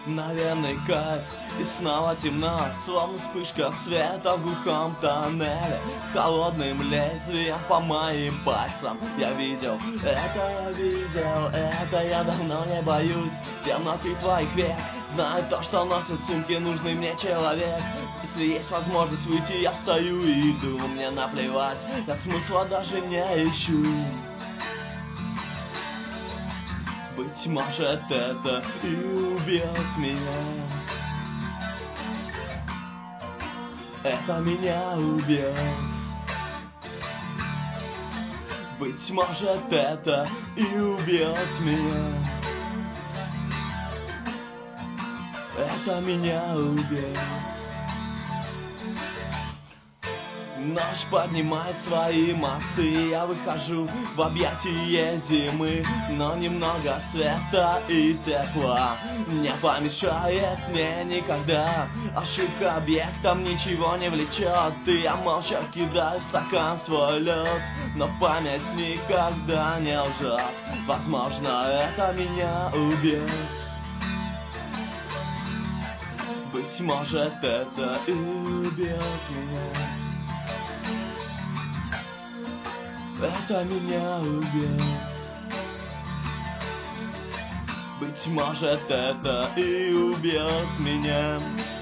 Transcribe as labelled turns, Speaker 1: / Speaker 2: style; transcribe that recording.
Speaker 1: наверное, кайф. И снова темно, словно вспышка света в глухом тоннеле. Холодным лезвием по моим пальцам я видел, это я давно не боюсь темноты твоих век. Знаю то, что носит в сумке нужный мне человек. Если есть возможность выйти, я стою и иду. Мне наплевать, я смысла даже не ищу. Быть может, это и убьет меня. Это меня убьет. Быть может, это и убьет меня. Это меня убьет. Ночь поднимает свои мосты, я выхожу в объятия зимы, но немного света и тепла не помешает мне никогда. Ошибка объектом ничего не влечет, и я молча кидаю в стакан свой лед, но память никогда не лжет. Возможно, это меня убьет. Быть может, это и убьет меня. Это меня убьет. Быть может, это и убьет меня.